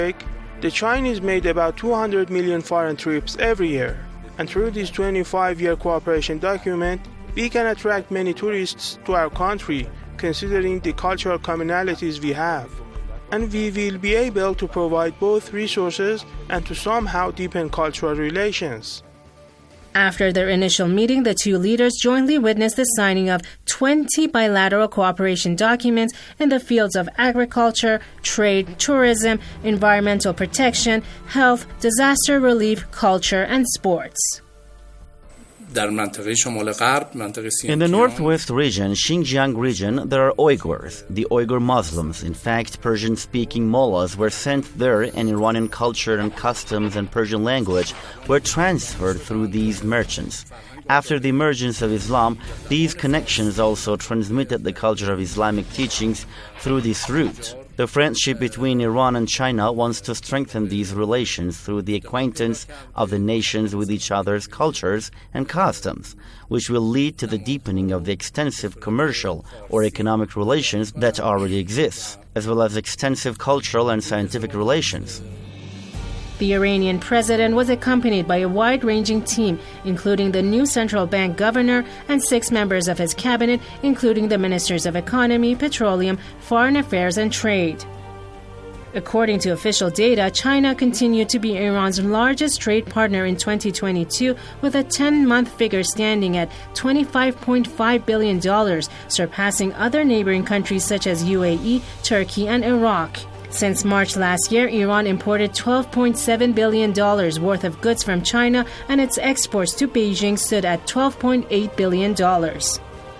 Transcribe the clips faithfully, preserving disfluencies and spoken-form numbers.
The Chinese made about two hundred million foreign trips every year. And through this twenty-five-year cooperation document, we can attract many tourists to our country, considering the cultural commonalities we have. And we will be able to provide both resources and to somehow deepen cultural relations. After their initial meeting, the two leaders jointly witnessed the signing of twenty bilateral cooperation documents in the fields of agriculture, trade, tourism, environmental protection, health, disaster relief, culture, and sports. In the northwest region, Xinjiang region, there are Uyghurs, the Uyghur Muslims. In fact, Persian-speaking mullahs were sent there, and Iranian culture and customs and Persian language were transferred through these merchants. After the emergence of Islam, these connections also transmitted the culture of Islamic teachings through this route. The friendship between Iran and China wants to strengthen these relations through the acquaintance of the nations with each other's cultures and customs, which will lead to the deepening of the extensive commercial or economic relations that already exist, as well as extensive cultural and scientific relations. The Iranian president was accompanied by a wide-ranging team, including the new central bank governor and six members of his cabinet, including the ministers of economy, petroleum, foreign affairs, and trade. According to official data, China continued to be Iran's largest trade partner in twenty twenty-two, with a ten-month figure standing at twenty-five point five billion dollars, surpassing other neighboring countries such as U A E, Turkey, and Iraq. Since March last year, Iran imported twelve point seven billion dollars worth of goods from China, and its exports to Beijing stood at twelve point eight billion dollars.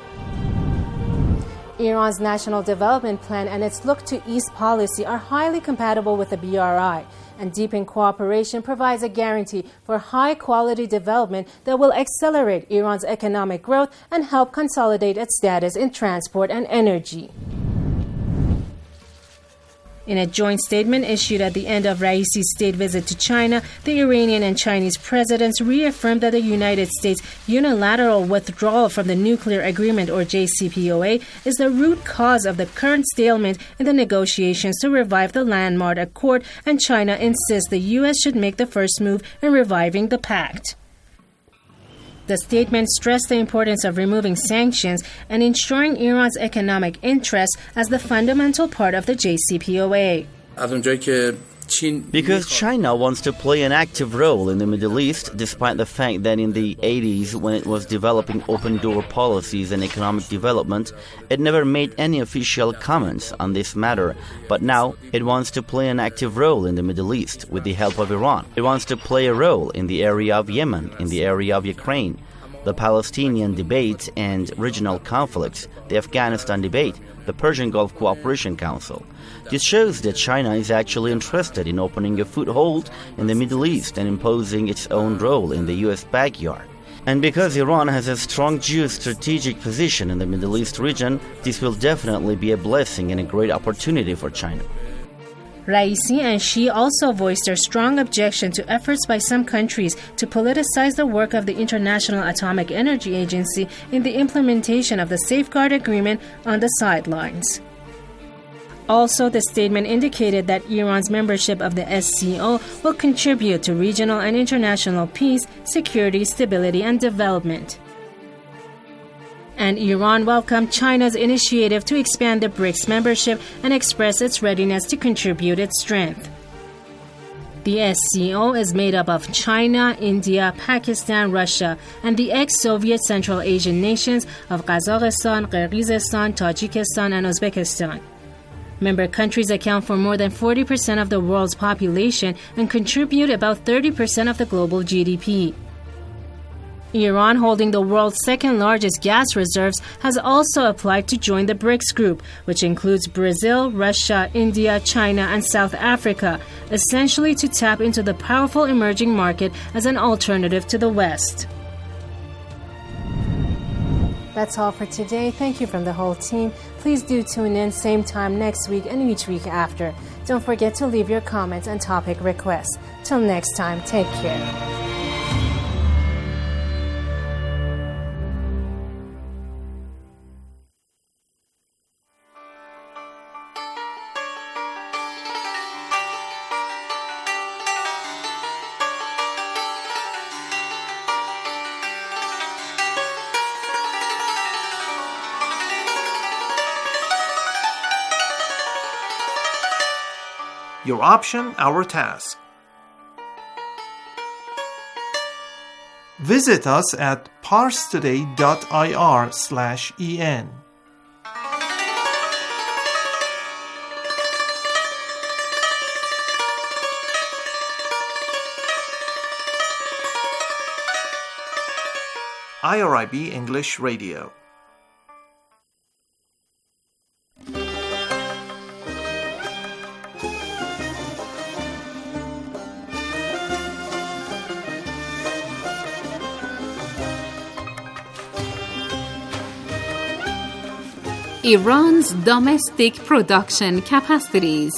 Iran's National Development Plan and its Look to East policy are highly compatible with the B R I, and deepened cooperation provides a guarantee for high-quality development that will accelerate Iran's economic growth and help consolidate its status in transport and energy. In a joint statement issued at the end of Raisi's state visit to China, the Iranian and Chinese presidents reaffirmed that the United States' unilateral withdrawal from the nuclear agreement, or J C P O A, is the root cause of the current stalemate in the negotiations to revive the landmark accord, and China insists the U S should make the first move in reviving the pact. The statement stressed the importance of removing sanctions and ensuring Iran's economic interests as the fundamental part of the J C P O A. Because China wants to play an active role in the Middle East, despite the fact that in the eighties, when it was developing open-door policies and economic development, it never made any official comments on this matter. But now, it wants to play an active role in the Middle East with the help of Iran. It wants to play a role in the area of Yemen, in the area of Ukraine, the Palestinian debate and regional conflicts, the Afghanistan debate, the Persian Gulf Cooperation Council. This shows that China is actually interested in opening a foothold in the Middle East and imposing its own role in the U S backyard. And because Iran has a strong geostrategic position in the Middle East region, this will definitely be a blessing and a great opportunity for China. Raisi and Xi also voiced their strong objection to efforts by some countries to politicize the work of the International Atomic Energy Agency in the implementation of the Safeguard Agreement on the sidelines. Also, the statement indicated that Iran's membership of the S C O will contribute to regional and international peace, security, stability, and development. And Iran welcomed China's initiative to expand the BRICS membership and express its readiness to contribute its strength. The S C O is made up of China, India, Pakistan, Russia, and the ex-Soviet Central Asian nations of Kazakhstan, Kyrgyzstan, Tajikistan, and Uzbekistan. Member countries account for more than forty percent of the world's population and contribute about thirty percent of the global G D P. Iran, holding the world's second-largest gas reserves, has also applied to join the BRICS group, which includes Brazil, Russia, India, China, and South Africa, essentially to tap into the powerful emerging market as an alternative to the West. That's all for today. Thank you from the whole team. Please do tune in same time next week and each week after. Don't forget to leave your comments and topic requests. Till next time, take care. Your option, our task. Visit us at parstoday.ir slash en. I R I B English Radio. Iran's domestic production capacities.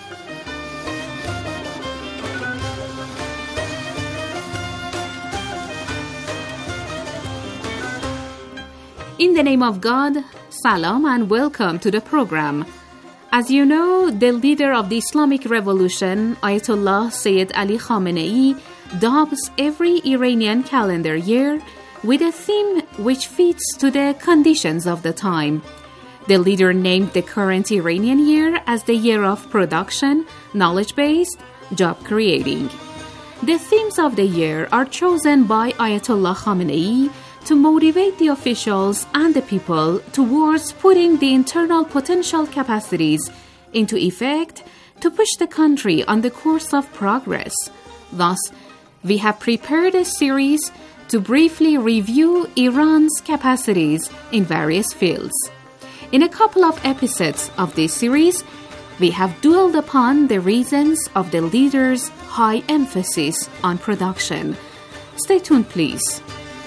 In the name of God, salam and welcome to the program. As you know, the leader of the Islamic Revolution, Ayatollah Sayyid Ali Khamenei, dubs every Iranian calendar year with a theme which fits to the conditions of the time. The leader named the current Iranian year as the year of production, knowledge-based, job-creating. The themes of the year are chosen by Ayatollah Khamenei to motivate the officials and the people towards putting the internal potential capacities into effect to push the country on the course of progress. Thus, we have prepared a series to briefly review Iran's capacities in various fields. In a couple of episodes of this series, we have dwelled upon the reasons of the leader's high emphasis on production. Stay tuned, please.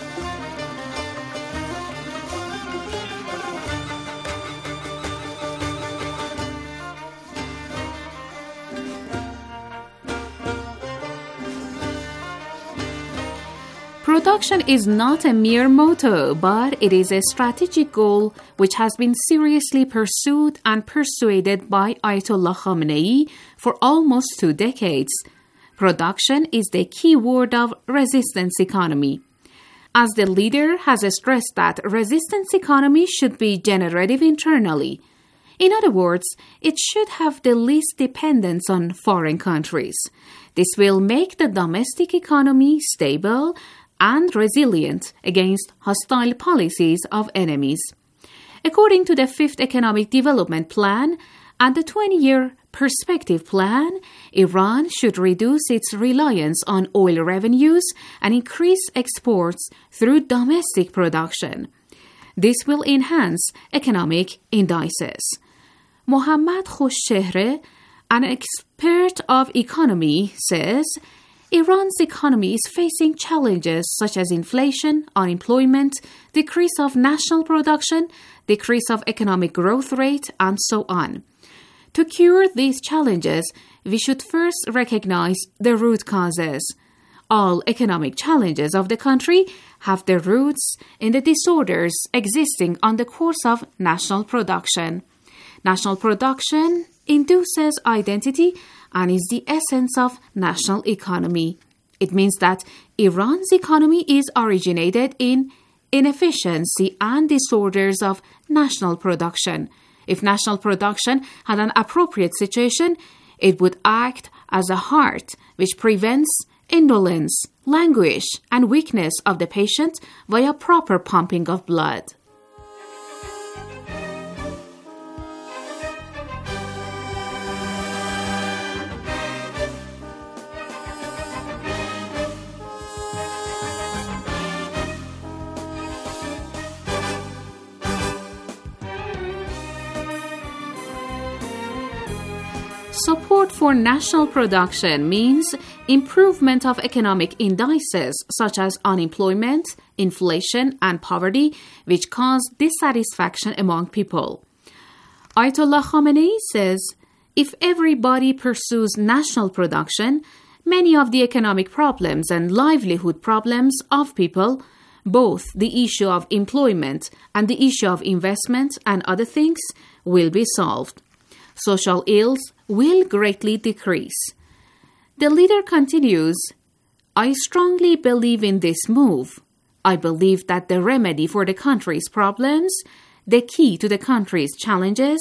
Production is not a mere motto, but it is a strategic goal which has been seriously pursued and persuaded by Ayatollah Khamenei for almost two decades. Production is the key word of resistance economy. As the leader has stressed that resistance economy should be generative internally. In other words, it should have the least dependence on foreign countries. This will make the domestic economy stable and resilient against hostile policies of enemies. According to the Fifth Economic Development Plan and the twenty-year Perspective Plan, Iran should reduce its reliance on oil revenues and increase exports through domestic production. This will enhance economic indices. Mohammad Khoshchehre, an expert of economy, says, Iran's economy is facing challenges such as inflation, unemployment, decrease of national production, decrease of economic growth rate, and so on. To cure these challenges, we should first recognize the root causes. All economic challenges of the country have their roots in the disorders existing on the course of national production. National production induces identity and is the essence of national economy. It means that Iran's economy is originated in inefficiency and disorders of national production. If national production had an appropriate situation, it would act as a heart which prevents indolence, languish, and weakness of the patient via proper pumping of blood. Support for national production means improvement of economic indices such as unemployment, inflation, and poverty, which cause dissatisfaction among people. Ayatollah Khamenei says, if everybody pursues national production, many of the economic problems and livelihood problems of people, both the issue of employment and the issue of investment and other things, will be solved. Social ills will greatly decrease. The leader continues, I strongly believe in this move. I believe that the remedy for the country's problems, the key to the country's challenges,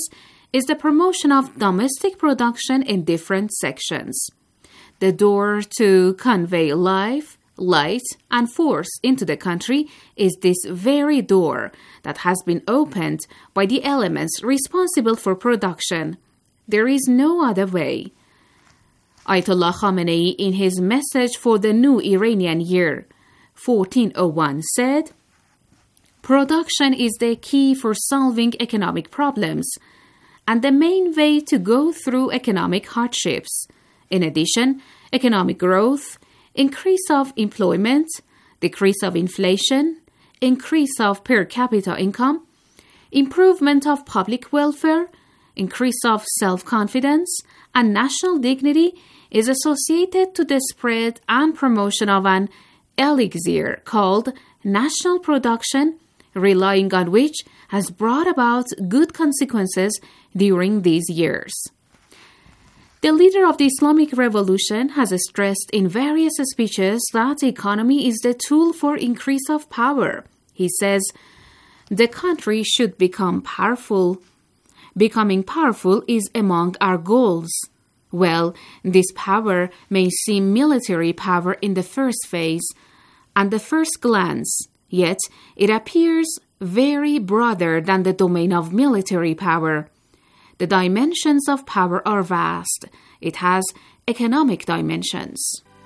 is the promotion of domestic production in different sections. The door to convey life, light, and force into the country is this very door that has been opened by the elements responsible for production. There is no other way. Ayatollah Khamenei, in his message for the new Iranian year, fourteen oh one, said, "Production is the key for solving economic problems and the main way to go through economic hardships. In addition, economic growth, increase of employment, decrease of inflation, increase of per capita income, improvement of public welfare, increase of self-confidence, and national dignity is associated to the spread and promotion of an elixir called national production, relying on which has brought about good consequences during these years." The leader of the Islamic Revolution has stressed in various speeches that economy is the tool for increase of power. He says, "The country should become powerful. Becoming powerful is among our goals." Well, this power may seem military power in the first phase and the first glance, yet it appears very broader than the domain of military power. The dimensions of power are vast. It has economic dimensions.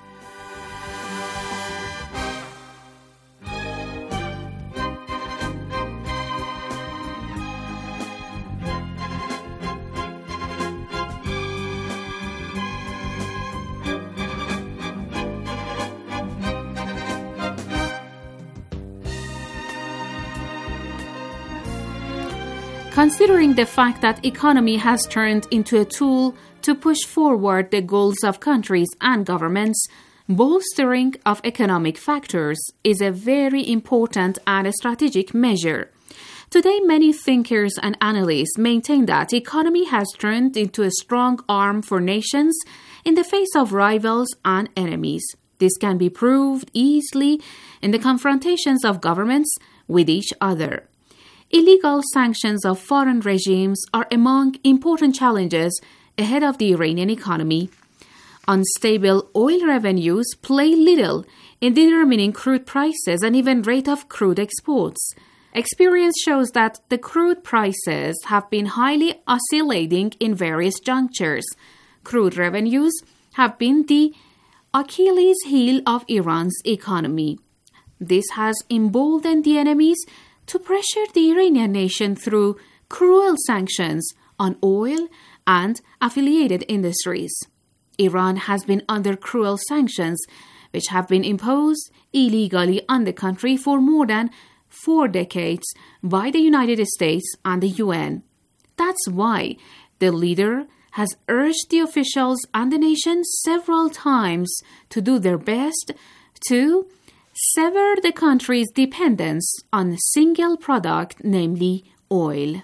Considering the fact that economy has turned into a tool to push forward the goals of countries and governments, bolstering of economic factors is a very important and strategic measure. Today, many thinkers and analysts maintain that economy has turned into a strong arm for nations in the face of rivals and enemies. This can be proved easily in the confrontations of governments with each other. Illegal sanctions of foreign regimes are among important challenges ahead of the Iranian economy. Unstable oil revenues play little in determining crude prices and even rate of crude exports. Experience shows that the crude prices have been highly oscillating in various junctures. Crude revenues have been the Achilles heel of Iran's economy. This has emboldened the enemies to pressure the Iranian nation through cruel sanctions on oil and affiliated industries. Iran has been under cruel sanctions, which have been imposed illegally on the country for more than four decades by the United States and the U N. That's why the leader has urged the officials and the nation several times to do their best to sever the country's dependence on a single product, namely oil.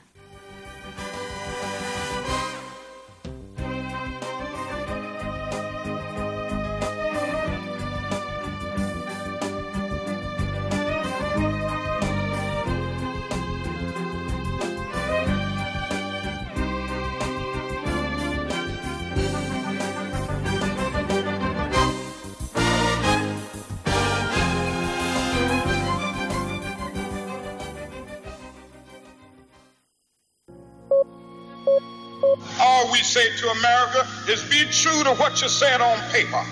All we say to America is be true to what you said on paper.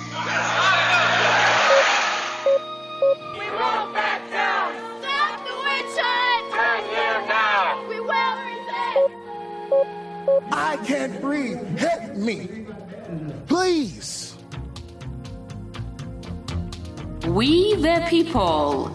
We won't back down. Stop the witch hunt. Turn here now. We will resist. I can't breathe. Help me. Please. We the people.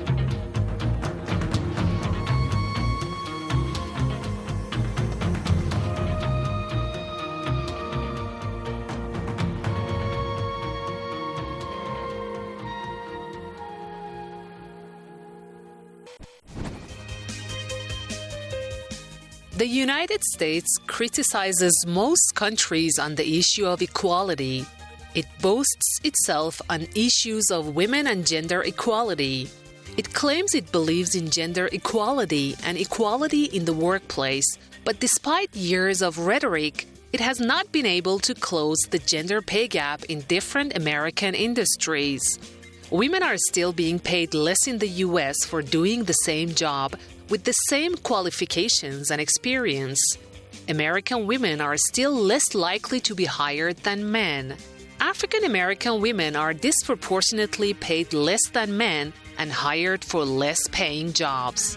The United States criticizes most countries on the issue of equality. It boasts itself on issues of women and gender equality. It claims it believes in gender equality and equality in the workplace, But despite years of rhetoric, it has not been able to close the gender pay gap in different American industries. Women are still being paid less in the U S for doing the same job with the same qualifications and experience. American women are still less likely to be hired than men. African American women are disproportionately paid less than men and hired for less paying jobs.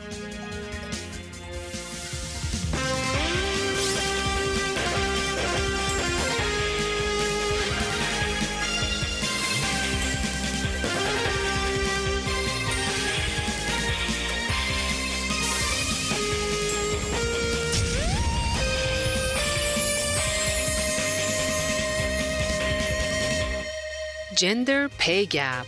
Gender pay gap.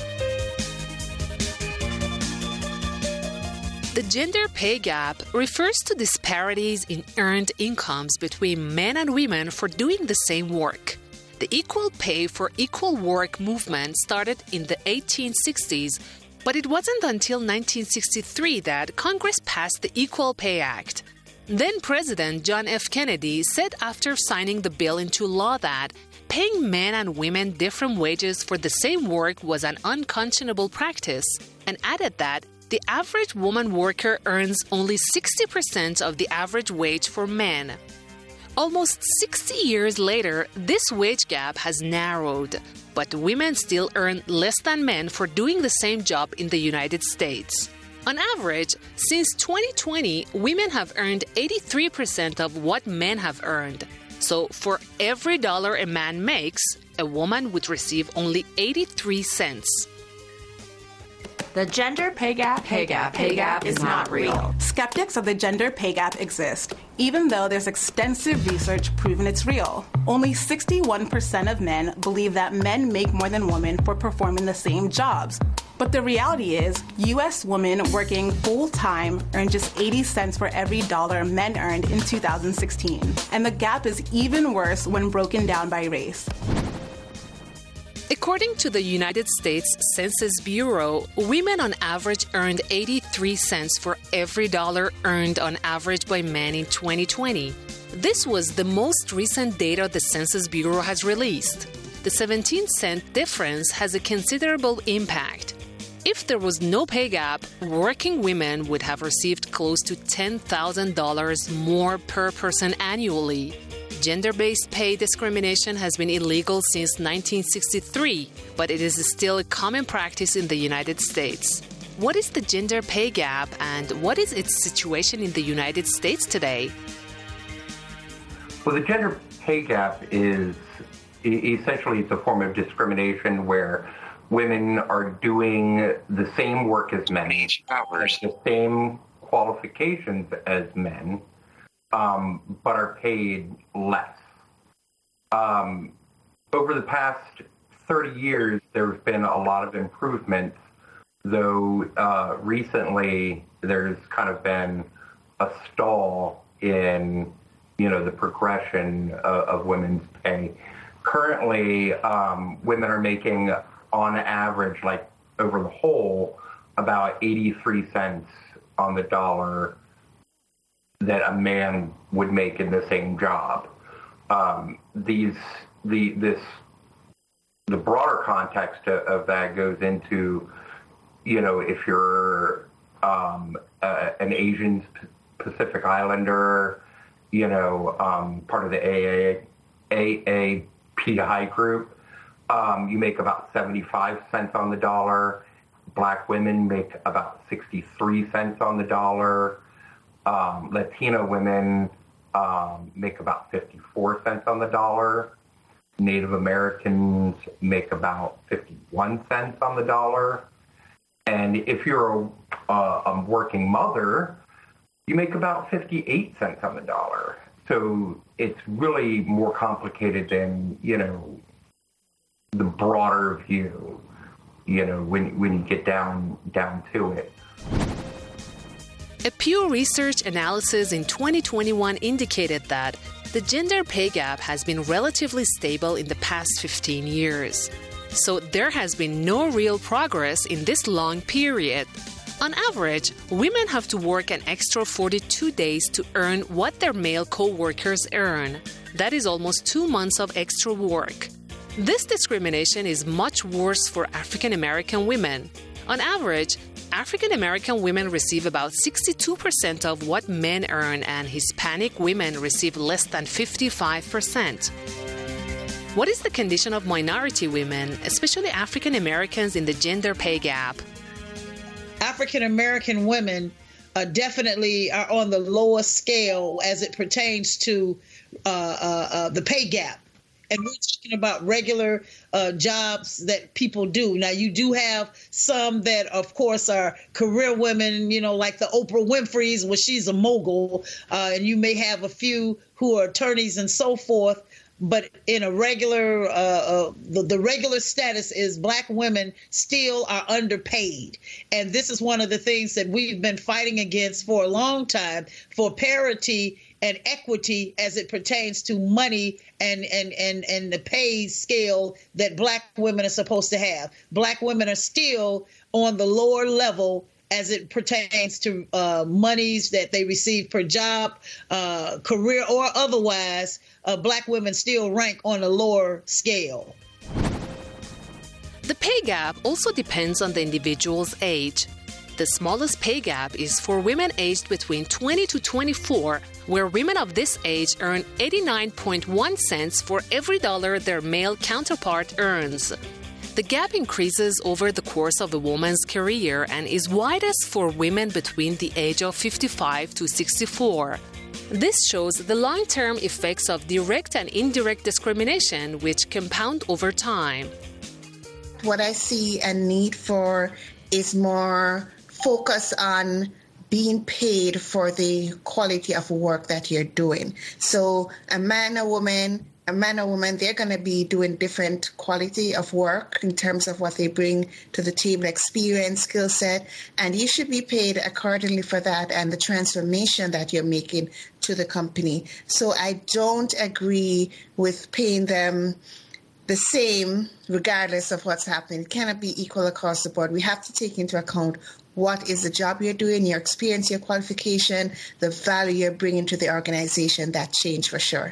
The gender pay gap refers to disparities in earned incomes between men and women for doing the same work. The equal pay for equal work movement started in the eighteen sixties, but it wasn't until nineteen sixty-three that Congress passed the Equal Pay Act. Then President John F. Kennedy said after signing the bill into law that paying men and women different wages for the same work was an unconscionable practice, and added that the average woman worker earns only sixty percent of the average wage for men. Almost sixty years later, this wage gap has narrowed, but women still earn less than men for doing the same job in the United States. On average, since twenty twenty, women have earned eighty-three percent of what men have earned. So for every dollar a man makes, a woman would receive only eighty-three cents. The gender pay gap, pay gap, pay gap is not real. Skeptics of the gender pay gap exist, even though there's extensive research proving it's real. Only sixty-one percent of men believe that men make more than women for performing the same jobs. But the reality is, U S women working full-time earn just eighty cents for every dollar men earned in two thousand sixteen. And the gap is even worse when broken down by race. According to the United States Census Bureau, women on average earned eighty-three cents for every dollar earned on average by men in twenty twenty. This was the most recent data the Census Bureau has released. The seventeen cent difference has a considerable impact. If there was no pay gap, working women would have received close to ten thousand dollars more per person annually. Gender-based pay discrimination has been illegal since nineteen sixty-three, but it is still a common practice in the United States. What is the gender pay gap, and what is its situation in the United States today? Well, the gender pay gap is essentially it's a form of discrimination where women are doing the same work as men, have the same qualifications as men, um, but are paid less. Um, over the past thirty years, there have been a lot of improvements, though uh, recently there's kind of been a stall in, you know, the progression of, of women's pay. Currently, um, women are making, on average, like over the whole, about eighty-three cents on the dollar that a man would make in the same job. Um, these, the, this, the broader context of, of that goes into, you know, if you're um, uh, an Asian Pacific Islander, you know, um, part of the A A P I group, um, you make about seventy-five cents on the dollar. Black women make about sixty-three cents on the dollar. Um, Latino women um, make about fifty-four cents on the dollar. Native Americans make about fifty-one cents on the dollar. And if you're a, a, a working mother, you make about fifty-eight cents on the dollar. So it's really more complicated than, you know, the broader view, you know, when when you get down down to it. A Pew Research analysis in twenty twenty-one indicated that the gender pay gap has been relatively stable in the past fifteen years. So there has been no real progress in this long period. On average, women have to work an extra forty-two days to earn what their male co-workers earn. That is almost two months of extra work. This discrimination is much worse for African American women. On average, African American women receive about sixty-two percent of what men earn, and Hispanic women receive less than fifty-five percent. What is the condition of minority women, especially African Americans, in the gender pay gap? African American women uh, definitely are on the lower scale as it pertains to uh, uh, uh, the pay gap. And we're talking about regular uh, jobs that people do. Now, you do have some that, of course, are career women, you know, like the Oprah Winfrey's, where she's a mogul. Uh, and you may have a few who are attorneys and so forth. But in a regular, uh, uh, the, the regular status is black women still are underpaid. And this is one of the things that we've been fighting against for a long time, for parity and equity as it pertains to money and, and, and, and the pay scale that black women are supposed to have. Black women are still on the lower level as it pertains to uh, monies that they receive per job, uh, career or otherwise. Uh, black women still rank on a lower scale. The pay gap also depends on the individual's age. The smallest pay gap is for women aged between twenty to twenty-four, where women of this age earn eighty-nine point one cents for every dollar their male counterpart earns. The gap increases over the course of a woman's career and is widest for women between the age of fifty-five to sixty-four. This shows the long-term effects of direct and indirect discrimination, which compound over time. What I see a need for is more focus on being paid for the quality of work that you're doing. So a man, a woman, a man or woman, they're going to be doing different quality of work in terms of what they bring to the table, experience, skill set, and you should be paid accordingly for that and the transformation that you're making to the company. So I don't agree with paying them the same regardless of what's happening. It cannot be equal across the board. We have to take into account what is the job you're doing, your experience, your qualification, the value you're bringing to the organization. That change for sure.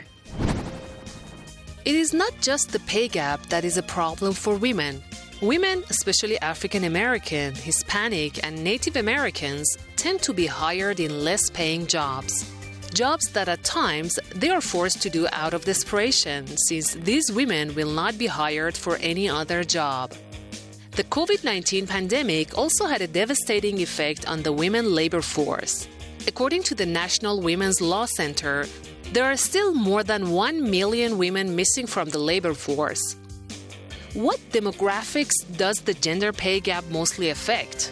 It is not just the pay gap that is a problem for women. Women, especially African American, Hispanic, and Native Americans, tend to be hired in less paying jobs. Jobs that at times they are forced to do out of desperation, since these women will not be hired for any other job. The COVID nineteen pandemic also had a devastating effect on the women labor force. According to the National Women's Law Center, there are still more than one million women missing from the labor force. What demographics does the gender pay gap mostly affect?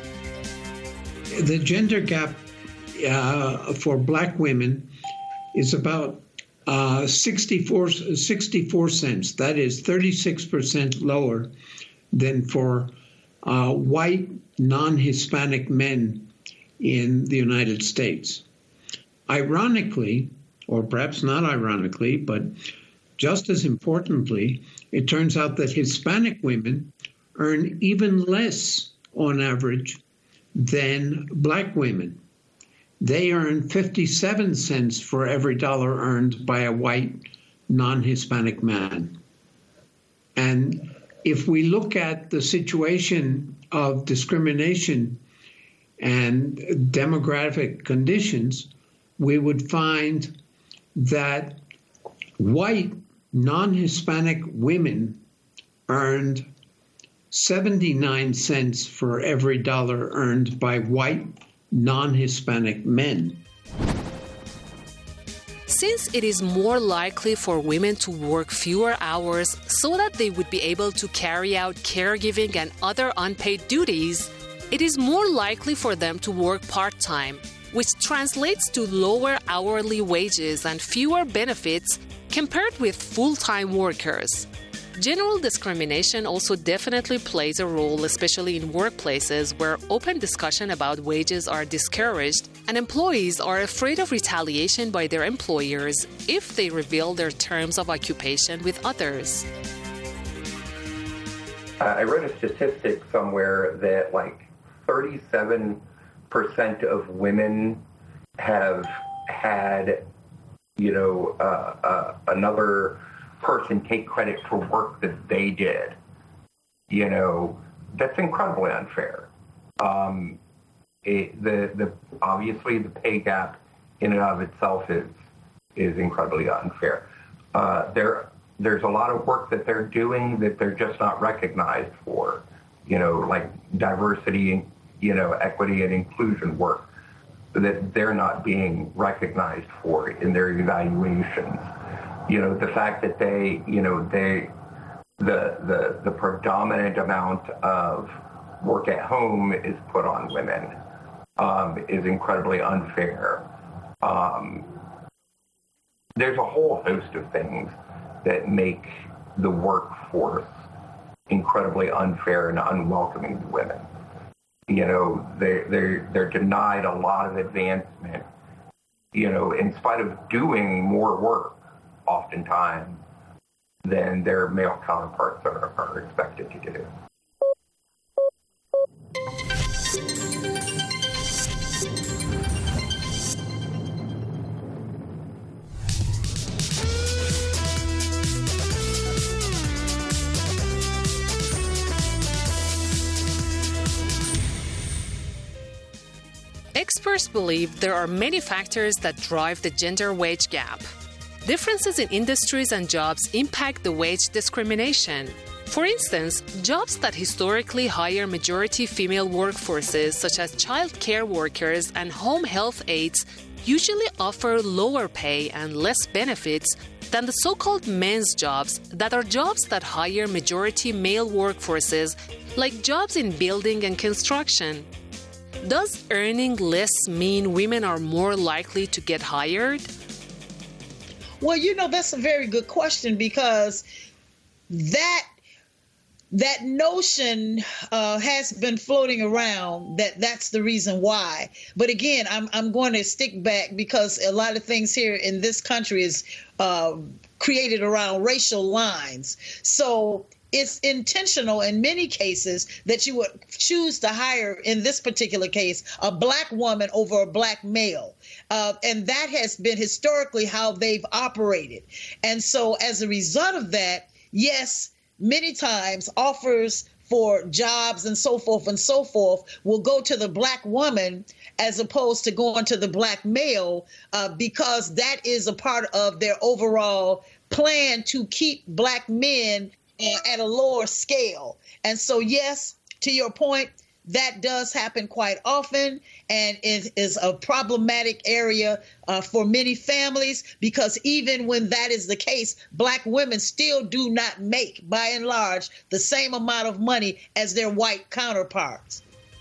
The gender gap uh, for black women is about uh, sixty-four, sixty-four cents. That is thirty-six percent lower than for uh, white non-Hispanic men in the United States. Ironically, or perhaps not ironically, but just as importantly, it turns out that Hispanic women earn even less on average than black women. They earn fifty-seven cents for every dollar earned by a white non-Hispanic man. And if we look at the situation of discrimination and demographic conditions, we would find that white non-Hispanic women earned seventy-nine cents for every dollar earned by white non-Hispanic men. Since it is more likely for women to work fewer hours so that they would be able to carry out caregiving and other unpaid duties, it is more likely for them to work part-time, which translates to lower hourly wages and fewer benefits compared with full-time workers. General discrimination also definitely plays a role, especially in workplaces where open discussion about wages are discouraged and employees are afraid of retaliation by their employers if they reveal their terms of occupation with others. Uh, I read a statistic somewhere that like thirty-seven percent of women have had, you know, uh, uh, another person take credit for work that they did, you know, that's incredibly unfair. Um, it, the the obviously the pay gap in and of itself is is incredibly unfair. Uh, there there's a lot of work that they're doing that they're just not recognized for, you know, like diversity, you know, equity and inclusion work that they're not being recognized for in their evaluations. You know, the fact that they, you know, they, the the the predominant amount of work at home is put on women um, is incredibly unfair. Um, there's a whole host of things that make the workforce incredibly unfair and unwelcoming to women. You know, they they they're denied a lot of advancement, you know, in spite of doing more work oftentimes than their male counterparts are, are expected to do. Experts believe there are many factors that drive the gender wage gap. Differences in industries and jobs impact the wage discrimination. For instance, jobs that historically hire majority female workforces, such as child care workers and home health aides, usually offer lower pay and less benefits than the so-called men's jobs that are jobs that hire majority male workforces, like jobs in building and construction. Does earning less mean women are more likely to get hired? Well, you know, that's a very good question, because that that notion uh, has been floating around that that's the reason why. But again, I'm I'm going to stick back, because a lot of things here in this country is uh, created around racial lines. So it's intentional in many cases that you would choose to hire, in this particular case, a black woman over a black male. Uh, and that has been historically how they've operated. And so as a result of that, yes, many times offers for jobs and so forth and so forth will go to the black woman as opposed to going to the black male, uh, because that is a part of their overall plan to keep black men Uh, at a lower scale. And so, yes, to your point, that does happen quite often, and it is a problematic area uh, for many families, because even when that is the case, black women still do not make, by and large, the same amount of money as their white counterparts.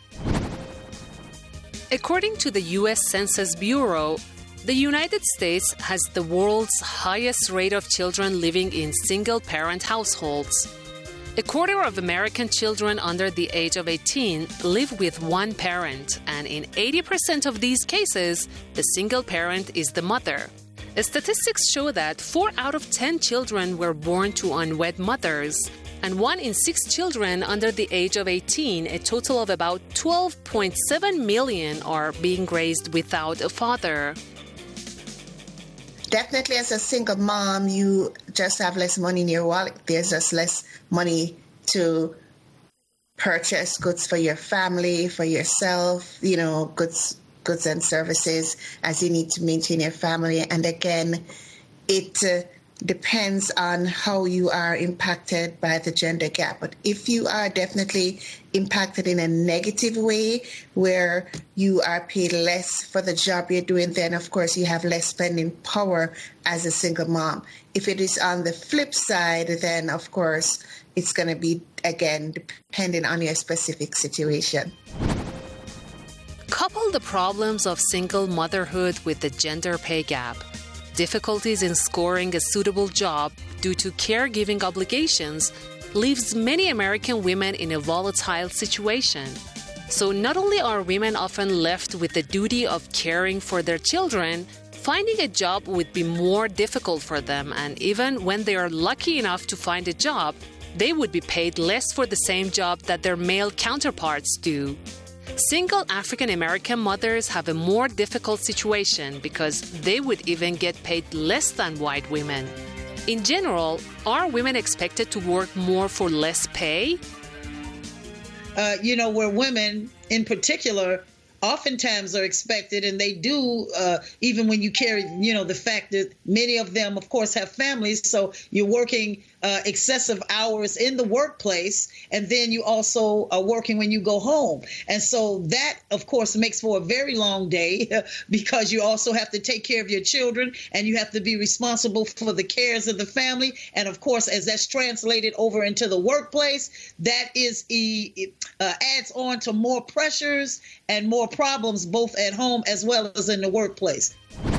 According to the U S Census Bureau, the United States has the world's highest rate of children living in single-parent households. A quarter of American children under the age of eighteen live with one parent, and in eighty percent of these cases, the single parent is the mother. Statistics show that four out of ten children were born to unwed mothers, and one in six children under the age of eighteen, a total of about twelve point seven million, are being raised without a father. Definitely, as a single mom, you just have less money in your wallet. There's just less money to purchase goods for your family, for yourself, you know, goods, goods and services as you need to maintain your family. And again, it uh, depends on how you are impacted by the gender gap. But if you are definitely impacted in a negative way, where you are paid less for the job you're doing, then of course you have less spending power as a single mom. If it is on the flip side, then of course it's going to be, again, depending on your specific situation. Couple the problems of single motherhood with the gender pay gap. Difficulties in scoring a suitable job due to caregiving obligations leaves many American women in a volatile situation. So not only are women often left with the duty of caring for their children, finding a job would be more difficult for them, and even when they are lucky enough to find a job, they would be paid less for the same job that their male counterparts do. Single African American mothers have a more difficult situation because they would even get paid less than white women. In general, are women expected to work more for less pay? Uh, you know, where women in particular oftentimes are expected, and they do, uh, even when you carry, you know, the fact that many of them, of course, have families. So you're working uh, excessive hours in the workplace, and then you also are working when you go home. And so that, of course, makes for a very long day because you also have to take care of your children, and you have to be responsible for the cares of the family. And of course, as that's translated over into the workplace, that is uh, adds on to more pressures and more problems both at home as well as in the workplace.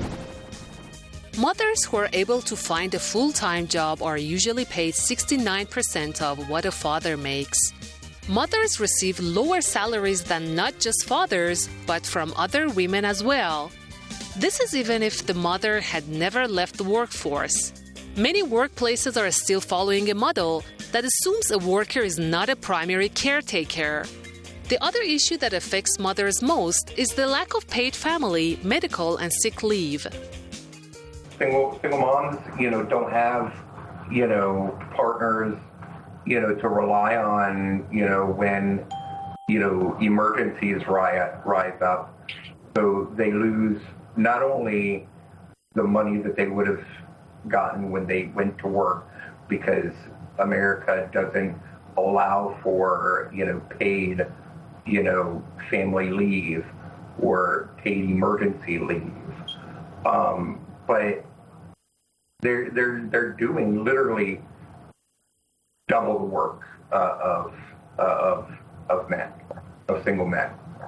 Mothers who are able to find a full-time job are usually paid sixty-nine percent of what a father makes. Mothers receive lower salaries than not just fathers, but from other women as well. This is even if the mother had never left the workforce. Many workplaces are still following a model that assumes a worker is not a primary caretaker. The other issue that affects mothers most is the lack of paid family, medical, and sick leave. Single single moms, you know, don't have, you know, partners, you know, to rely on, you know, when, you know, emergencies rise, rise up. So they lose not only the money that they would have gotten when they went to work, because America doesn't allow for, you know, paid, you know, family leave or paid emergency leave. Um, but they're they're they're doing literally double the work uh, of uh, of of men, of single men,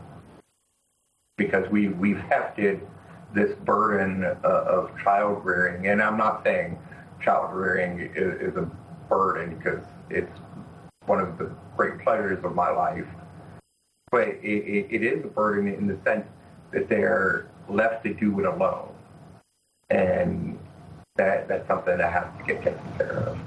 because we we've hefted this burden uh, of child rearing, and I'm not saying child rearing is, is a burden, because it's one of the great pleasures of my life, but it, it, it is a burden in the sense that they're left to do it alone. And that that's something that has to get taken care of.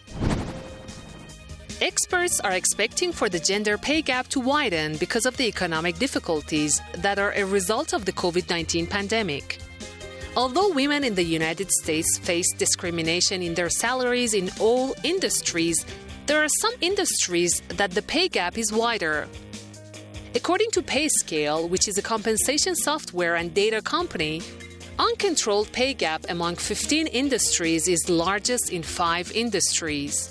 Experts are expecting for the gender pay gap to widen because of the economic difficulties that are a result of the covid nineteen pandemic. Although women in the United States face discrimination in their salaries in all industries, there are some industries that the pay gap is wider. According to PayScale, which is a compensation software and data company, uncontrolled pay gap among fifteen industries is largest in five industries.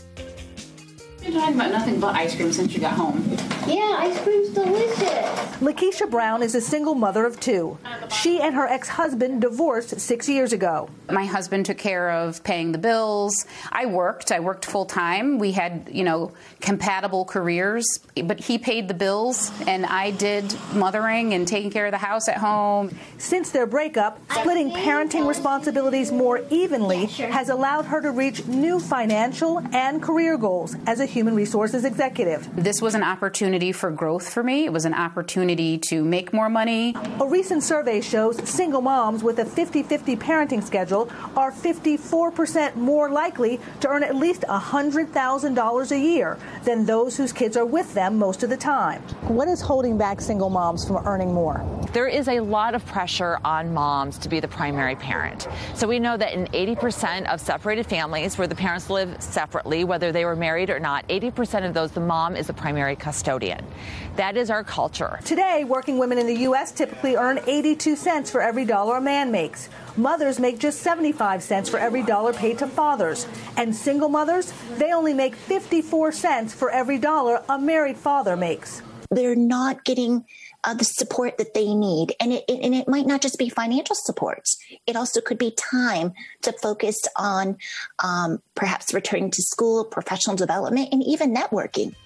You've been talking about nothing but ice cream since you got home. Yeah, ice cream's delicious. Lakeisha Brown is a single mother of two. She and her ex-husband divorced six years ago. My husband took care of paying the bills. I worked. I worked full time. We had, you know, compatible careers, but he paid the bills and I did mothering and taking care of the house at home. Since their breakup, splitting parenting responsibilities more evenly has allowed her to reach new financial and career goals as a human resources executive. This was an opportunity for growth for me. It was an opportunity to make more money. A recent survey shows single moms with a fifty-fifty parenting schedule are fifty-four percent more likely to earn at least one hundred thousand dollars a year than those whose kids are with them most of the time. What is holding back single moms from earning more? There is a lot of pressure on moms to be the primary parent. So we know that in eighty percent of separated families where the parents live separately, whether they were married or not, eighty percent of those, the mom is the primary custodian. That is our culture. Today, working women in the U S typically earn eighty-two cents for every dollar a man makes. Mothers make just seventy-five cents for every dollar paid to fathers. And single mothers, they only make fifty-four cents for every dollar a married father makes. They're not getting uh, the support that they need. And it, it, and it might not just be financial support. It also could be time to focus on um, perhaps returning to school, professional development, and even networking.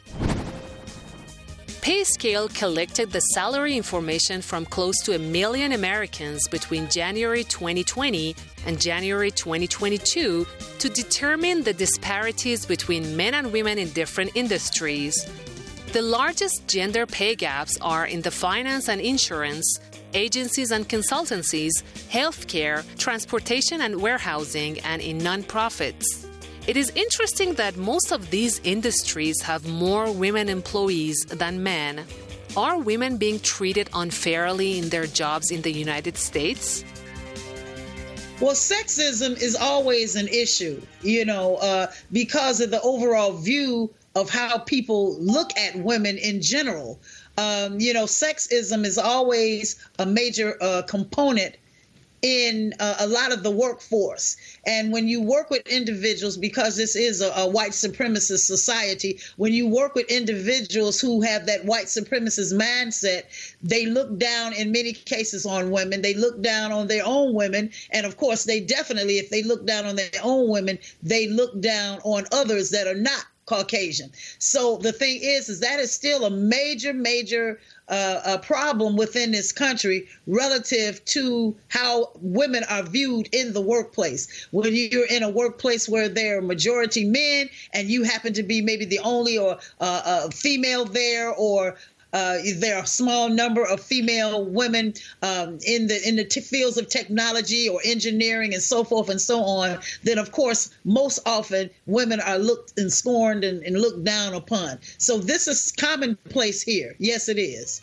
PayScale collected the salary information from close to a million Americans between January twenty twenty and January twenty twenty-two to determine the disparities between men and women in different industries. The largest gender pay gaps are in the finance and insurance, agencies and consultancies, healthcare, transportation and warehousing, and in nonprofits. It is interesting that most of these industries have more women employees than men. Are women being treated unfairly in their jobs in the United States? Well, sexism is always an issue, you know, uh, because of the overall view of how people look at women in general. Um, you know, sexism is always a major uh, component in uh, a lot of the workforce. And when you work with individuals, because this is a, a white supremacist society, when you work with individuals who have that white supremacist mindset, they look down in many cases on women. They look down on their own women. And of course, they definitely, if they look down on their own women, they look down on others that are not Caucasian. So the thing is, is that is still a major, major uh, a problem within this country relative to how women are viewed in the workplace. When you're in a workplace where there are majority men and you happen to be maybe the only or uh, uh, female there, or Uh, there are a small number of female women um, in the in the t- fields of technology or engineering and so forth and so on, then of course most often women are looked and scorned and, and looked down upon. So this is commonplace here. Yes, it is.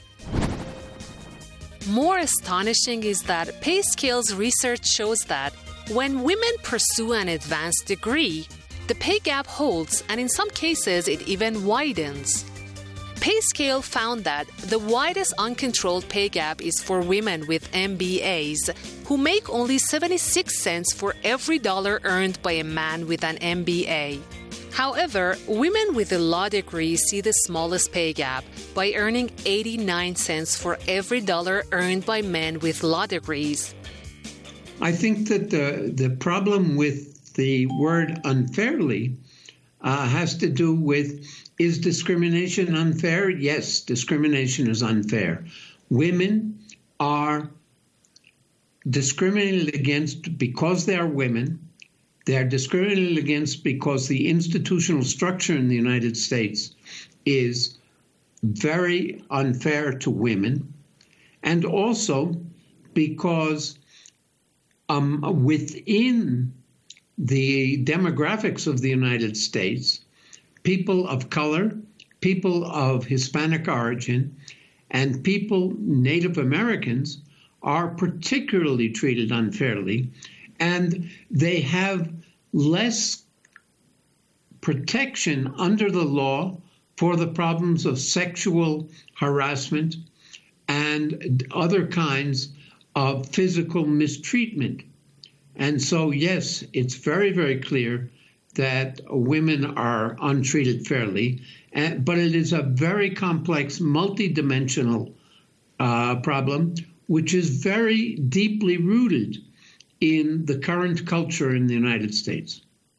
More astonishing is that PayScale's research shows that when women pursue an advanced degree, the pay gap holds, and in some cases it even widens. PayScale found that the widest uncontrolled pay gap is for women with M B As, who make only seventy-six cents for every dollar earned by a man with an M B A. However, women with a law degree see the smallest pay gap by earning eighty-nine cents for every dollar earned by men with law degrees. I think that the, the problem with the word unfairly uh, has to do with, is discrimination unfair? Yes, discrimination is unfair. Women are discriminated against because they are women. They are discriminated against because the institutional structure in the United States is very unfair to women, and also because um, within the demographics of the United States, people of color, people of Hispanic origin, and people, Native Americans, are particularly treated unfairly, and they have less protection under the law for the problems of sexual harassment and other kinds of physical mistreatment. And so, yes, it's very, very clear that women are untreated fairly, but it is a very complex, multidimensional uh, problem, which is very deeply rooted in the current culture in the United States.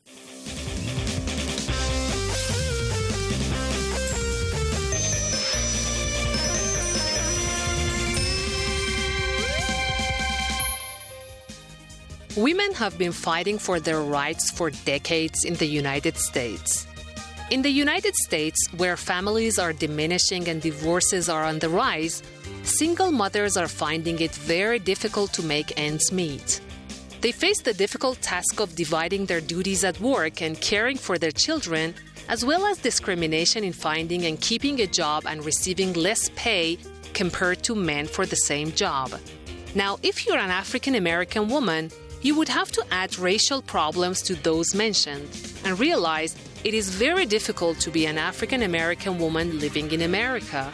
Women have been fighting for their rights for decades in the United States. In the United States, where families are diminishing and divorces are on the rise, single mothers are finding it very difficult to make ends meet. They face the difficult task of dividing their duties at work and caring for their children, as well as discrimination in finding and keeping a job and receiving less pay compared to men for the same job. Now, if you're an African American woman, you would have to add racial problems to those mentioned and realize it is very difficult to be an African American woman living in America.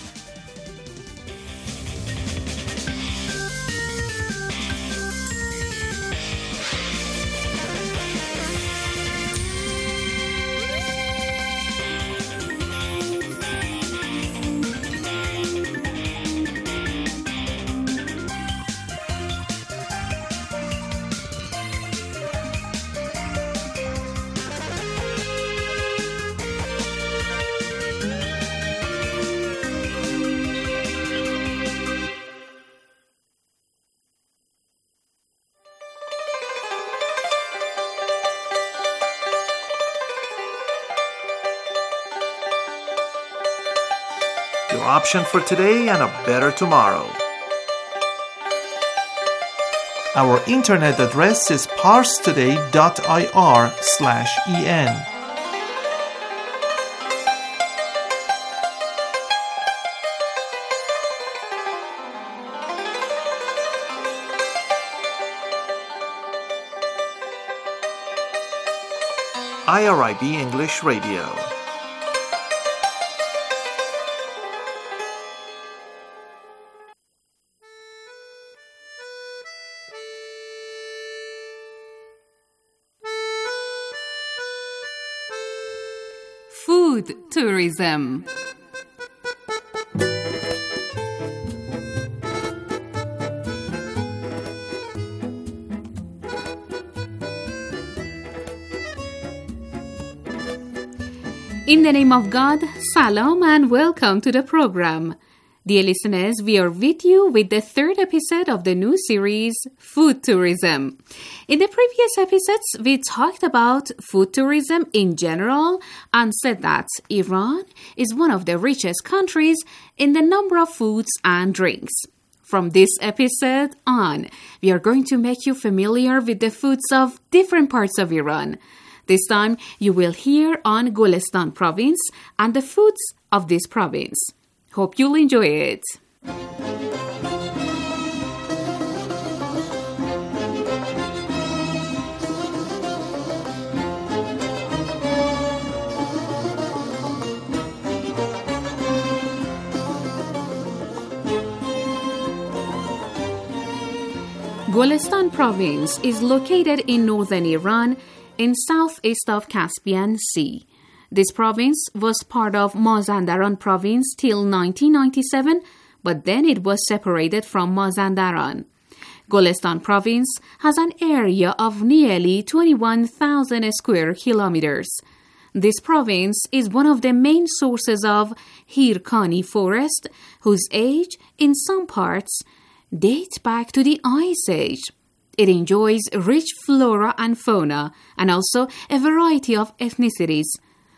Your option for today and a better tomorrow. Our internet address is parstoday.ir slash en. I R I B English Radio. Food tourism. In the name of God, Salam and welcome to the program. Dear listeners, we are with you with the third episode of the new series, Food Tourism. In the previous episodes, we talked about food tourism in general and said that Iran is one of the richest countries in the number of foods and drinks. From this episode on, we are going to make you familiar with the foods of different parts of Iran. This time, you will hear on Golestan province and the foods of this province. Hope you'll enjoy it. Golestan province is located in northern Iran in southeast of Caspian Sea. This province was part of Mazandaran province till nineteen ninety-seven, but then it was separated from Mazandaran. Golestan province has an area of nearly twenty-one thousand square kilometers. This province is one of the main sources of Hirkani forest, whose age in some parts dates back to the Ice Age. It enjoys rich flora and fauna and also a variety of ethnicities.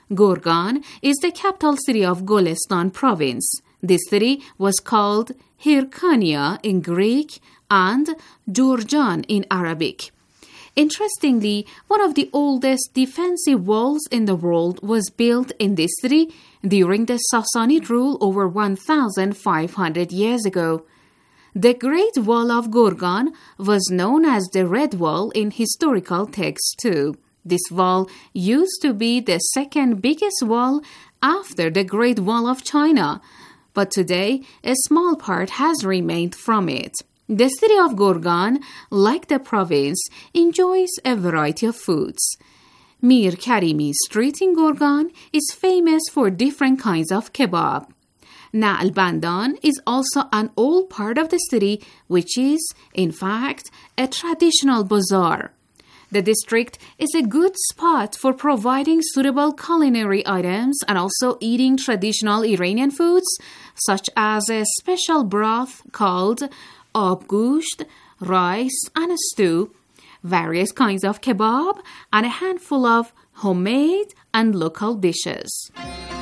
Gorgan is the capital city of Golestan province. This city was called Hirkania in Greek and Jorjan in Arabic. Interestingly, one of the oldest defensive walls in the world was built in this city during the Sassanid rule over one thousand five hundred years ago. The Great Wall of Gorgan was known as the Red Wall in historical texts too. This wall used to be the second biggest wall after the Great Wall of China, but today a small part has remained from it. The city of Gorgan, like the province, enjoys a variety of foods. Mir Karimi Street in Gorgan is famous for different kinds of kebab. Na'al-Bandan is also an old part of the city, which is, in fact, a traditional bazaar. The district is a good spot for providing suitable culinary items and also eating traditional Iranian foods, such as a special broth called abgusht, rice, and a stew, various kinds of kebab, and a handful of homemade and local dishes.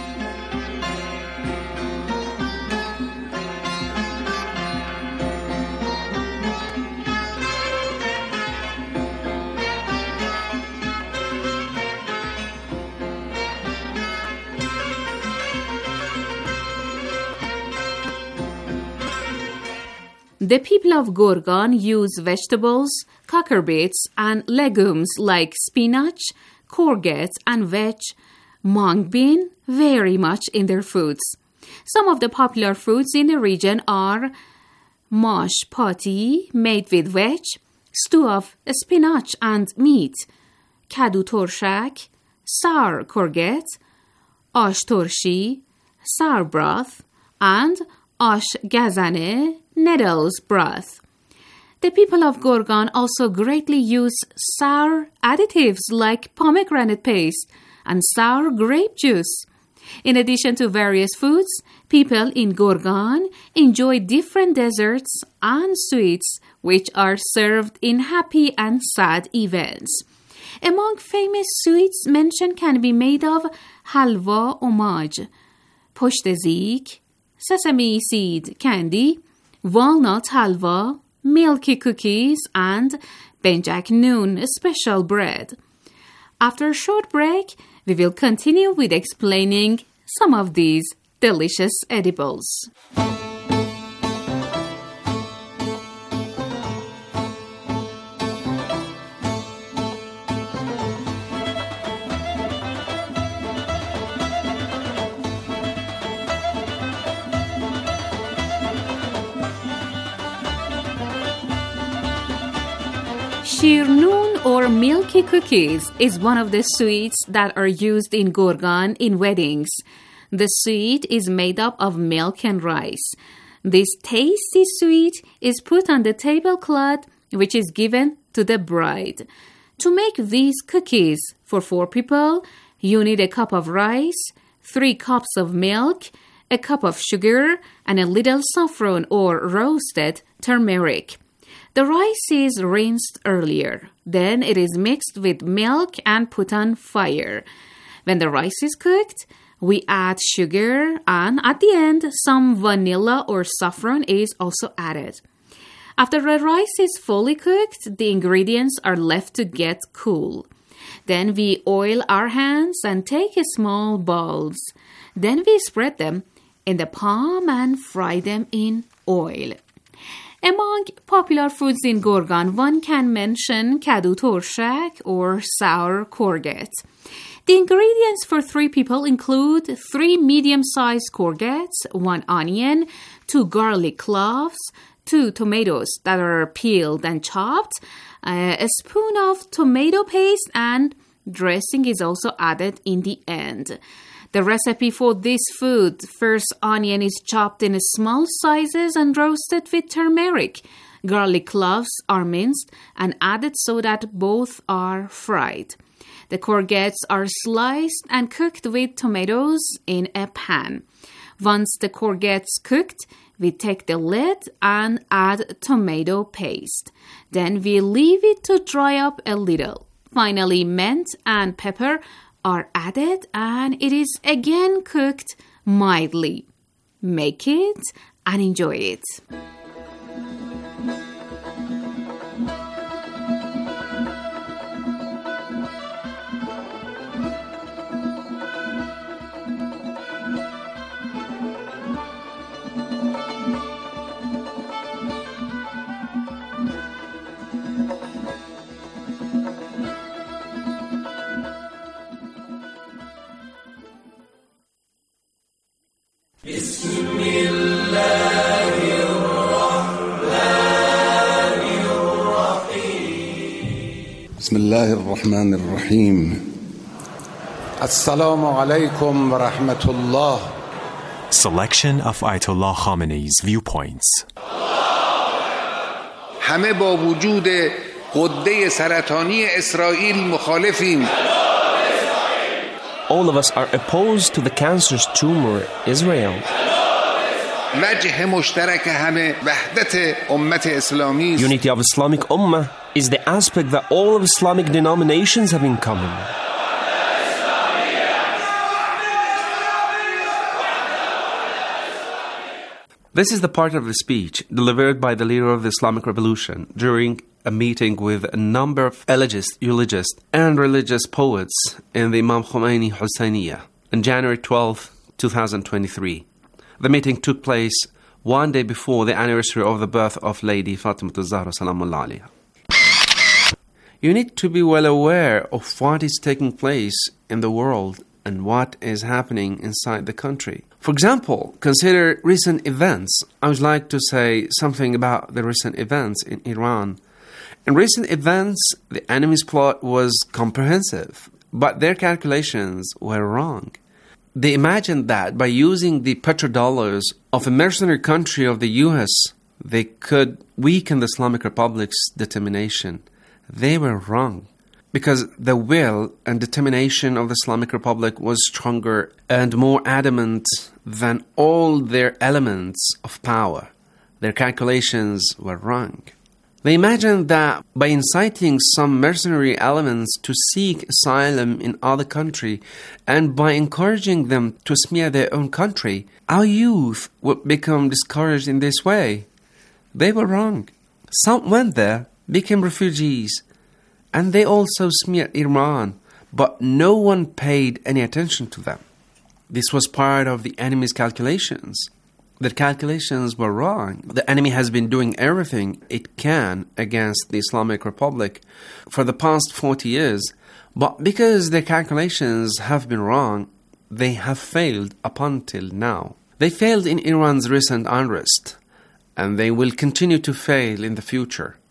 The people of Gorgan use vegetables, cucurbits, and legumes like spinach, courgette, and veg, mung bean very much in their foods. Some of the popular foods in the region are mash pati, made with veg, stew of spinach and meat, kadu torshak, sour courgette, ash torshi, sour broth, and ash gazane, nettles broth. The people of Gorgan also greatly use sour additives like pomegranate paste and sour grape juice. In addition to various foods, people in Gorgan enjoy different desserts and sweets which are served in happy and sad events. Among famous sweets mentioned can be made of halwa omaj, poshtazik, sesame seed candy, walnut halwa, milky cookies, and benjak noon special bread. After a short break, we will continue with explaining some of these delicious edibles. Shirnoon or milky cookies is one of the sweets that are used in Gorgan in weddings. The sweet is made up of milk and rice. This tasty sweet is put on the tablecloth, which is given to the bride. To make these cookies for four people, you need a cup of rice, three cups of milk, a cup of sugar, and a little saffron or roasted turmeric. The rice is rinsed earlier. Then it is mixed with milk and put on fire. When the rice is cooked, we add sugar, and at the end, some vanilla or saffron is also added. After the rice is fully cooked, the ingredients are left to get cool. Then we oil our hands and take small balls. Then we spread them in the palm and fry them in oil. Among popular foods in Gorgan, one can mention kadu torshak or sour courgette. The ingredients for three people include three medium-sized courgettes, one onion, two garlic cloves, two tomatoes that are peeled and chopped, uh, a spoon of tomato paste, and dressing is also added in the end. The recipe for this food: first, onion is chopped in small sizes and roasted with turmeric. Garlic cloves are minced and added so that both are fried. The courgettes are sliced and cooked with tomatoes in a pan. Once the courgettes cooked, we take the lid and add tomato paste. Then we leave it to dry up a little. Finally, mint and pepper are added and it is again cooked mildly. Make it and enjoy it. بسم الله الرحمن الرحيم بسم الله الرحمن الرحيم السلام عليكم ورحمة الله. Selection of Ayatollah Khamenei's viewpoints. همه با وجود غده سرطانی اسرائیل مخالفیم. All of us are opposed to the cancerous tumor, Israel. وجه مشترک همه وحدت امت اسلامی است. Unity of Islamic Ummah is the aspect that all of Islamic denominations have in common. This is the part of the speech delivered by the leader of the Islamic Revolution during a meeting with a number of elegists, eulogists, and religious poets in the Imam Khomeini Husseiniya on January twelfth, twenty twenty-three. The meeting took place one day before the anniversary of the birth of Lady Fatima Zahra Salamullah alayha. You need to be well aware of what is taking place in the world and what is happening inside the country. For example, consider recent events. I would like to say something about the recent events in Iran. In recent events, the enemy's plot was comprehensive, but their calculations were wrong. They imagined that by using the petrodollars of a mercenary country of the U S, they could weaken the Islamic Republic's determination. They were wrong, because the will and determination of the Islamic Republic was stronger and more adamant than all their elements of power. Their calculations were wrong. They imagined that by inciting some mercenary elements to seek asylum in other country and by encouraging them to smear their own country, our youth would become discouraged in this way. They were wrong. Some went there, became refugees, and they also smeared Iran, but no one paid any attention to them. This was part of the enemy's calculations. The calculations were wrong. The enemy has been doing everything it can against the Islamic Republic for the past forty years, but because their calculations have been wrong, they have failed up until now. They failed in Iran's recent unrest, and they will continue to fail in the future.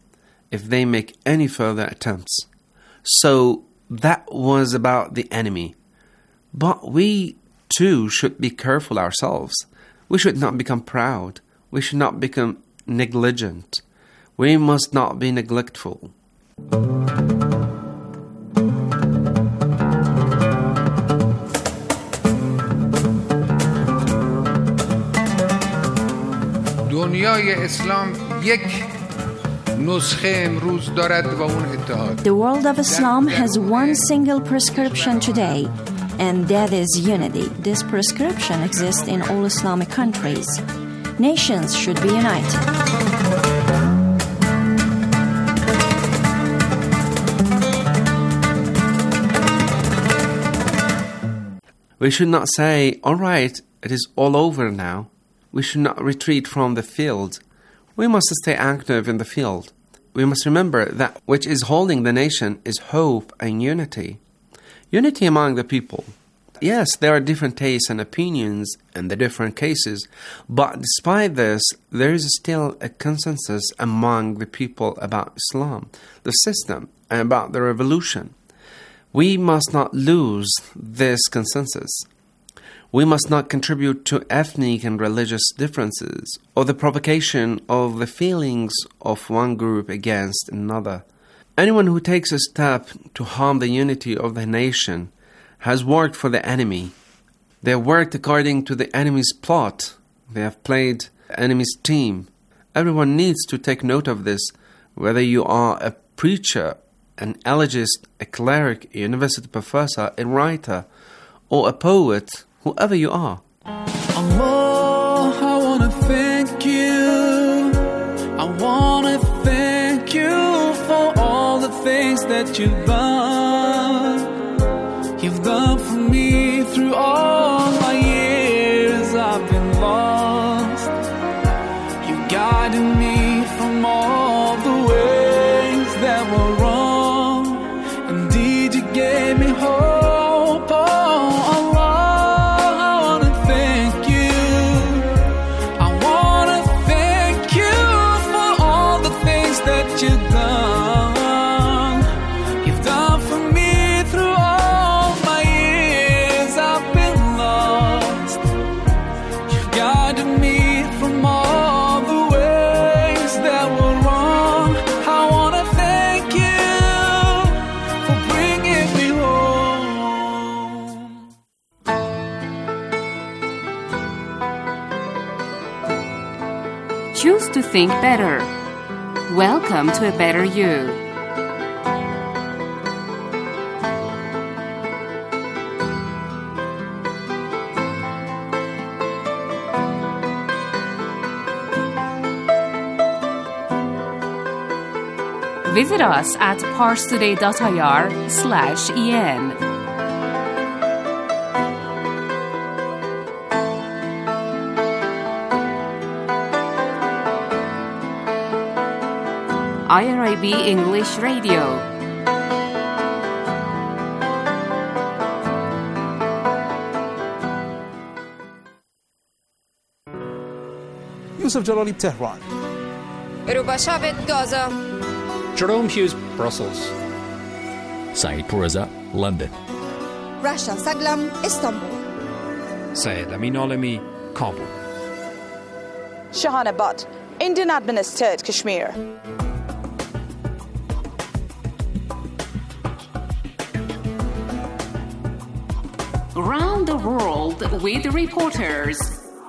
if they make any further attempts. So that was about the enemy. But we too should be careful ourselves. We should not become proud. We should not become negligent. We must not be neglectful. دنیای اسلام یک نسخه امروز دارد و اون اتحاد. The world of Islam has one single prescription today, and that is unity. This prescription exists in all Islamic countries. Nations should be united. We should not say, all right, it is all over now. We should not retreat from the field. We must stay active in the field. We must remember that which is holding the nation is hope and unity. Unity among the people. Yes, there are different tastes and opinions in the different cases, but despite this, there is still a consensus among the people about Islam, the system, and about the revolution. We must not lose this consensus. We must not contribute to ethnic and religious differences or the provocation of the feelings of one group against another. Anyone who takes a step to harm the unity of the nation has worked for the enemy. They have worked according to the enemy's plot. They have played the enemy's team. Everyone needs to take note of this, whether you are a preacher, an elegist, a cleric, a university professor, a writer, or a poet, whoever you are. Allah, I want to thank you. I want to thank you for all the things that you've done. You've done for me through all my years I've been lost. You guided me from all the ways that were wrong. Indeed, you gave me hope. Oh, Allah, I want to thank you. I want to thank you for all the things that you've done. You've done for me through all my years I've been lost. You've guided me from all the ways that were wrong. I want to thank you for bringing me home. Choose to think better. Welcome to a better you. Visit us at parstoday.ir slash en. I R I B English Radio. Yusuf Jalali, Tehran. Erubashavet, Gaza. Jerome Hughes, Brussels. Saeed Pourreza, London. Rasha Saglam, Istanbul. Syed Amin Alami, Kabul. Shahana Butt, Indian administered Kashmir. Around the world with reporters.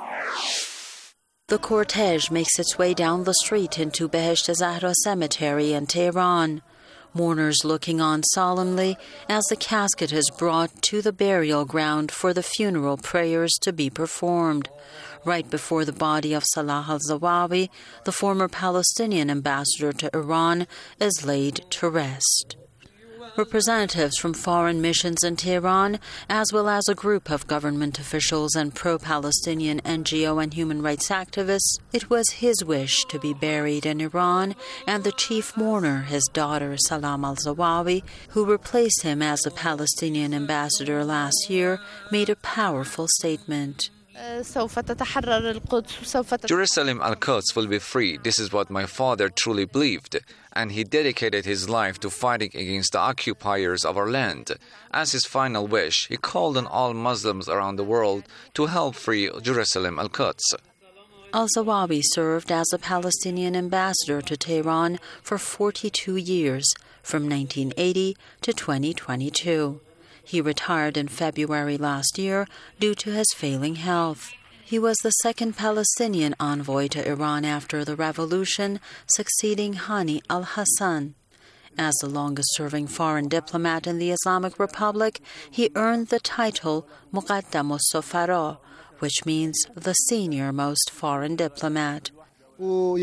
The cortege makes its way down the street into Behesht Zahra Cemetery in Tehran. Mourners looking on solemnly as the casket is brought to the burial ground for the funeral prayers to be performed. Right before the body of Salah al-Zawawi, the former Palestinian ambassador to Iran, is laid to rest. Representatives from foreign missions in Tehran, as well as a group of government officials and pro-Palestinian N G O and human rights activists, it was his wish to be buried in Iran, and the chief mourner, his daughter Salam al-Zawawi, who replaced him as a Palestinian ambassador last year, made a powerful statement. Jerusalem Al-Quds will be free. This is what my father truly believed, and he dedicated his life to fighting against the occupiers of our land. As his final wish, he called on all Muslims around the world to help free Jerusalem Al-Quds. Al-Zawawi served as a Palestinian ambassador to Tehran for forty-two years, from nineteen eighty to twenty twenty-two. He retired in February last year due to his failing health. He was the second Palestinian envoy to Iran after the revolution, succeeding Hani al-Hassan. As the longest-serving foreign diplomat in the Islamic Republic, he earned the title Muqaddam al-Safara, which means the senior-most foreign diplomat. He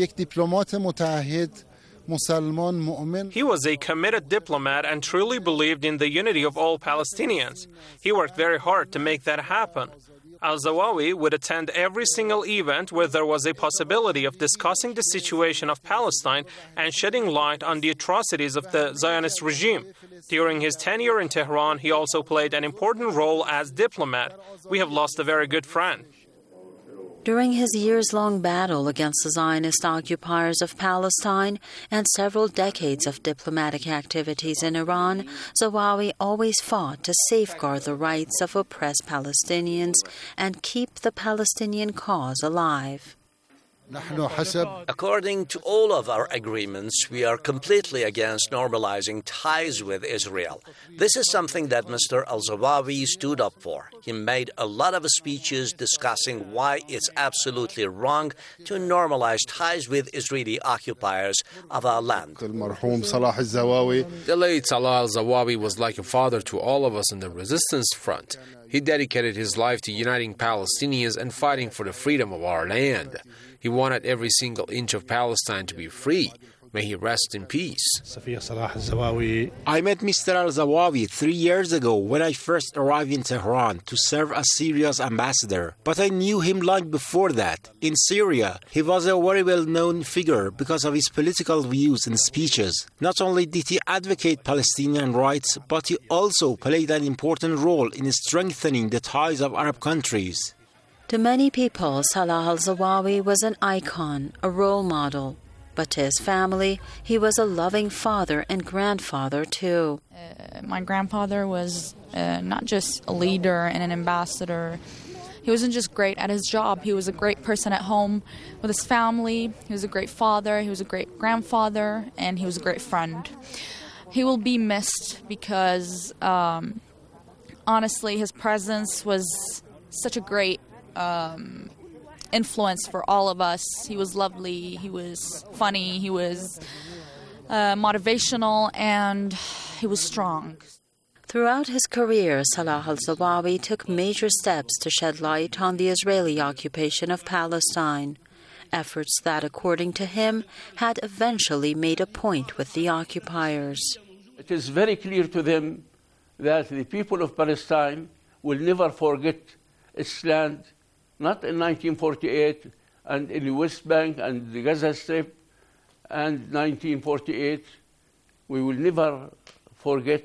was a committed diplomat and truly believed in the unity of all Palestinians. He worked very hard to make that happen. Al-Zawawi would attend every single event where there was a possibility of discussing the situation of Palestine and shedding light on the atrocities of the Zionist regime. During his tenure in Tehran, he also played an important role as diplomat. We have lost a very good friend. During his years-long battle against the Zionist occupiers of Palestine and several decades of diplomatic activities in Iran, Zawawi always fought to safeguard the rights of oppressed Palestinians and keep the Palestinian cause alive. According to all of our agreements, we are completely against normalizing ties with Israel. This is something that Mister Al-Zawawi stood up for. He made a lot of speeches discussing why it's absolutely wrong to normalize ties with Israeli occupiers of our land. The late Salah Al-Zawawi was like a father to all of us in the resistance front. He dedicated his life to uniting Palestinians and fighting for the freedom of our land. He wanted every single inch of Palestine to be free. May he rest in peace. I met Mister Al-Zawawi three years ago when I first arrived in Tehran to serve as Syria's ambassador. But I knew him long before that. In Syria, he was a very well-known figure because of his political views and speeches. Not only did he advocate Palestinian rights, but he also played an important role in strengthening the ties of Arab countries. To many people, Salah Al-Zawawi was an icon, a role model. But to his family, he was a loving father and grandfather, too. Uh, my grandfather was uh, not just a leader and an ambassador. He wasn't just great at his job. He was a great person at home with his family. He was a great father. He was a great grandfather. And he was a great friend. He will be missed because, um, honestly, his presence was such a great um influence for all of us. He was lovely, he was funny, he was uh, motivational, and he was strong. Throughout his career, Salah Al-Zawawi took major steps to shed light on the Israeli occupation of Palestine, efforts that, according to him, had eventually made a point with the occupiers. It is very clear to them that the people of Palestine will never forget its land, not in nineteen forty-eight and in the West Bank and the Gaza Strip and nineteen forty-eight. We will never forget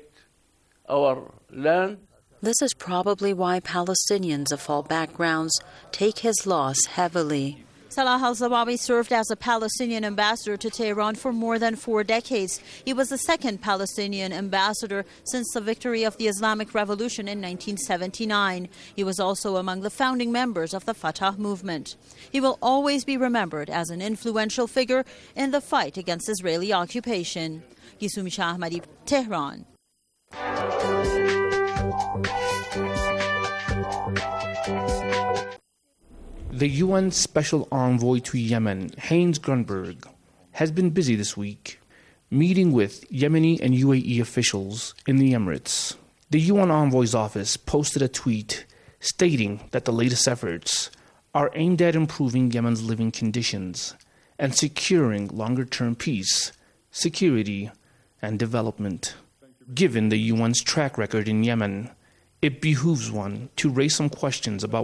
our land. This is probably why Palestinians of all backgrounds take his loss heavily. Salah Al-Zawawi served as a Palestinian ambassador to Tehran for more than four decades. He was the second Palestinian ambassador since the victory of the Islamic Revolution in nineteen seventy-nine. He was also among the founding members of the Fatah movement. He will always be remembered as an influential figure in the fight against Israeli occupation. Gisumi Shah Ahmadi, Tehran. The U N Special Envoy to Yemen, Heinz Grunberg, has been busy this week, meeting with Yemeni and U A E officials in the Emirates. The U N Envoy's office posted a tweet stating that the latest efforts are aimed at improving Yemen's living conditions and securing longer-term peace, security, and development. Given the U N's track record in Yemen, it behooves one to raise some questions about